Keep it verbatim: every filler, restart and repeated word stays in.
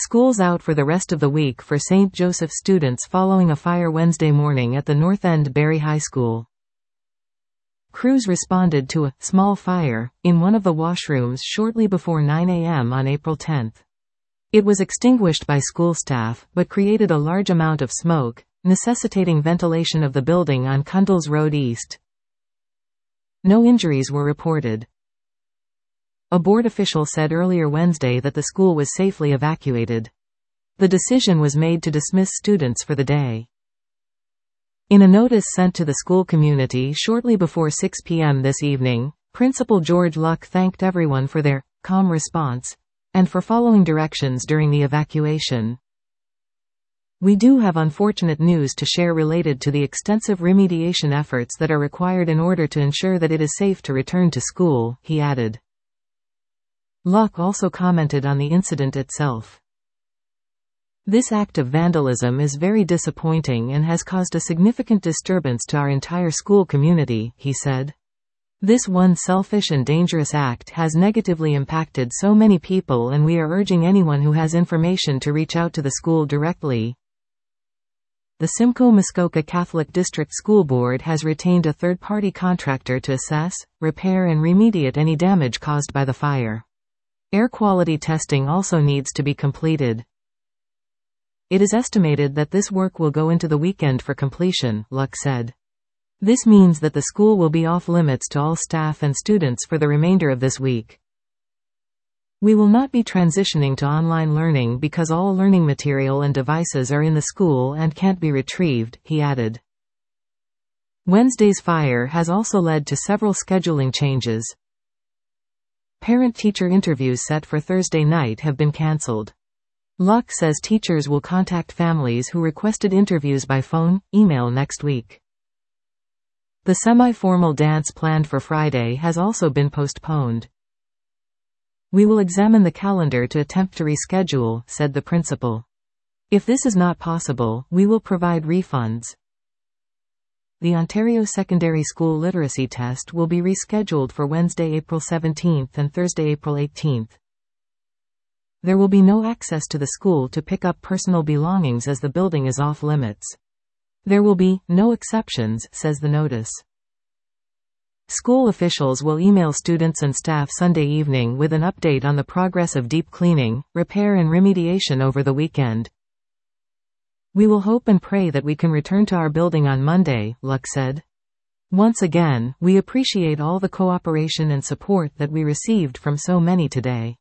Schools out for the rest of the week for Saint Joseph students following a fire Wednesday morning at the North End Barry High School. Crews responded to a small fire in one of the washrooms shortly before nine a m on April tenth. It was extinguished by school staff, but created a large amount of smoke, necessitating ventilation of the building on Cundles Road East. No injuries were reported. A board official said earlier Wednesday that the school was safely evacuated. The decision was made to dismiss students for the day. In a notice sent to the school community shortly before six p m this evening, Principal George Luck thanked everyone for their calm response and for following directions during the evacuation. We do have unfortunate news to share related to the extensive remediation efforts that are required in order to ensure that it is safe to return to school, he added. Luck also commented on the incident itself. This act of vandalism is very disappointing and has caused a significant disturbance to our entire school community, he said. This one selfish and dangerous act has negatively impacted so many people, and we are urging anyone who has information to reach out to the school directly. The Simcoe Muskoka Catholic District School Board has retained a third-party contractor to assess, repair and remediate any damage caused by the fire. Air quality testing also needs to be completed. It is estimated that this work will go into the weekend for completion, Luck said. This means that the school will be off limits to all staff and students for the remainder of this week. We will not be transitioning to online learning because all learning material and devices are in the school and can't be retrieved, he added. Wednesday's fire has also led to several scheduling changes. Parent-teacher interviews set for Thursday night have been cancelled. Luck says teachers will contact families who requested interviews by phone, email next week. The semi-formal dance planned for Friday has also been postponed. We will examine the calendar to attempt to reschedule, said the principal. If this is not possible, we will provide refunds. The Ontario Secondary School Literacy Test will be rescheduled for Wednesday, April seventeenth and Thursday, April eighteenth. There will be no access to the school to pick up personal belongings as the building is off limits. There will be no exceptions, says the notice. School officials will email students and staff Sunday evening with an update on the progress of deep cleaning, repair and remediation over the weekend. We will hope and pray that we can return to our building on Monday, Luck said. Once again, we appreciate all the cooperation and support that we received from so many today.